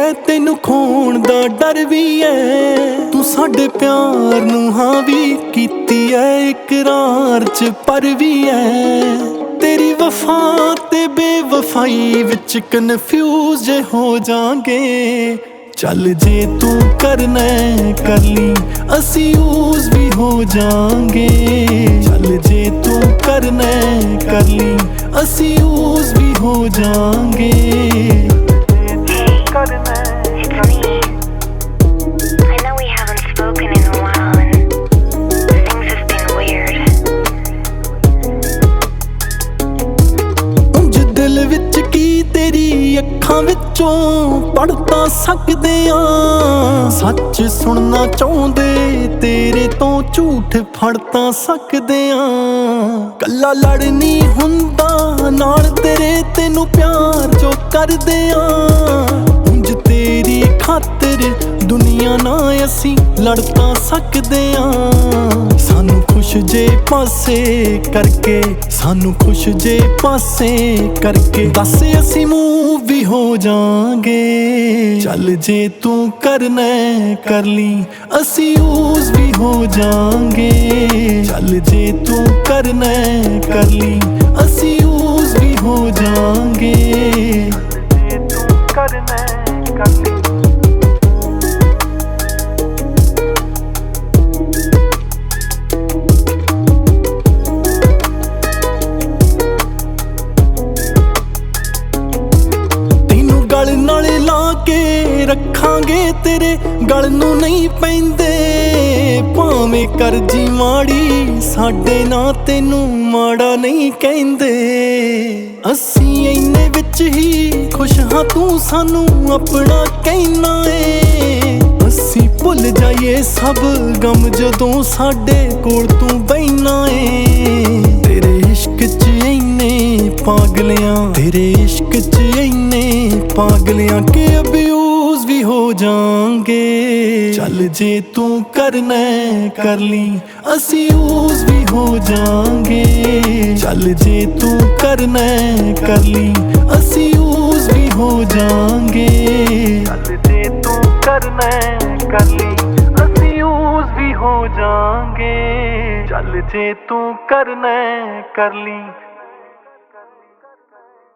ਐ ਤੈਨੂੰ ਖੋਣ ਦਾ ਡਰ ਵੀ ਐ। ਤੂੰ ਸਾਡੇ ਪਿਆਰ ਨੂੰ ਹਾਂ ਵੀ ਕੀਤੀ ਐ ਇਕਰਾਰ ਚ ਪਰ ਵੀ ਐ। ਤੇਰੀ ਵਫਾ ਤੇ ਬੇਵਫਾਈ ਵਿੱਚ ਕਨਫਿਊਜ਼ ਜੇ ਹੋ ਜਾਾਂਗੇ। ਚੱਲ ਜੇ ਤੂੰ ਕਰਨਾ ਕਰ ਲਈ ਅਸੀਂ ਯੂਜ਼ ਵੀ ਹੋ ਜਾਾਂਗੇ। ਚੱਲ ਜੇ ਤੂੰ ਕਰਨਾ ਕਰ ਲਈ ਅਸੀਂ ਯੂਜ਼ ਵੀ ਹੋ ਜਾਾਂਗੇ। ਦਿਲ ਵਿੱਚ ਕੀ ਤੇਰੀ ਅੱਖਾਂ ਵਿੱਚੋਂ ਪੜ੍ਹ ਤਾਂ ਸਕਦੇ ਆਂ। ਸੱਚ ਸੁਣਨਾ ਚਾਹੁੰਦੇ ਤੇਰੇ ਤੋਂ ਝੂਠ ਫੜ ਤਾਂ ਸਕਦੇ ਆਂ। ਕੱਲਾ ਲੜ ਨਹੀਂ ਹੁੰਦਾ ਨਾਲ ਤੇਰੇ ਤੈਨੂੰ ਪਿਆਰ ਜੋ ਕਰਦੇ ਆਂ। ਉਂਝ ਤੇਰੀ ਖਾਤਰ ਦੁਨੀਆ ਨਾਲ ਅਸੀਂ ਲੜ ਤਾਂ ਸਕਦੇ ਆਂ। ਸਾਨੂੰ ਖੁਸ਼ ਜੇ ਪਾਸੇ ਕਰਕੇ ਸਾਨੂੰ ਖੁਸ਼ ਜੇ ਪਾਸੇ ਕਰਕੇ ਦੱਸ ਅਸੀਂ ਮੂਵ ਵੀ ਹੋ ਜਾਾਂਗੇ। ਚੱਲ ਜੇ ਤੂੰ ਕਰਨਾ ਕਰ ਲਈ ਅਸੀਂ ਯੂਜ਼ ਵੀ ਹੋ ਜਾਾਂਗੇ। ਚੱਲ ਜੇ ਤੂੰ ਕਰਨਾ ਕਰ ਲਈ ਅਸੀਂ ਯੂਜ਼ ਵੀ ਹੋ ਜਾਾਂਗੇ। ਜੇ ਤੂੰ ਕਰਨਾ ਕਰ ਲਈ ਗਲ ਨਾਲ ਲਾ ਕੇ ਰੱਖਾਂਗੇ ਤੇਰੇ ਗਲ ਨੂੰ ਨਹੀਂ ਪੈਂਦੇ। ਭਾਵੇਂ ਕਰਜੀ ਮਾੜੀ ਸਾਡੇ ਨਾਂ ਤੈਨੂੰ ਮਾੜਾ ਨਹੀਂ ਕਹਿੰਦੇ। ਅਸੀਂ ਇੰਨੇ ਵਿੱਚ ਹੀ ਖੁਸ਼ ਹਾਂ ਤੂੰ ਸਾਨੂੰ ਆਪਣਾ ਕਹਿਣਾ ਏ। ਅਸੀਂ ਭੁੱਲ ਜਾਈਏ ਸਭ ਗਮ ਜਦੋਂ ਸਾਡੇ ਕੋਲ ਤੂੰ ਬਹਿਨਾ ਏ। ਤੇਰੇ ਇਸ਼ਕ 'ਚ ਇੰਨੇ ਪਾਗਲਿਆਂ ਤੇਰੇ ਇਸ਼ਕ 'ਚ ਇੰਨੇ ਪਾਗਲਿਆਂ ਕੇ ਅਬਿਊਜ਼ ਵੀ ਹੋ ਜਾਾਂਗੇ। ਚੱਲ ਜੇ ਤੂੰ ਕਰਨਾ ਕਰ ਲਈ ਅਸੀਂ ਯੂਜ਼ ਵੀ ਹੋ ਜਾਾਂਗੇ। ਚੱਲ ਜੇ ਤੂੰ ਕਰਨਾ ਕਰ ਲਈ ਅਸੀਂ ਯੂਜ਼ ਵੀ ਹੋ ਜਾਾਂਗੇ। ਚੱਲ ਜੇ ਤੂੰ ਕਰਨਾ ਕਰ ਲਈ ਅਸੀਂ ਯੂਜ਼ ਵੀ ਹੋ ਜਾਾਂਗੇ। ਚੱਲ ਜੇ ਤੂੰ ਕਰਨਾ ਕਰ ਲਈ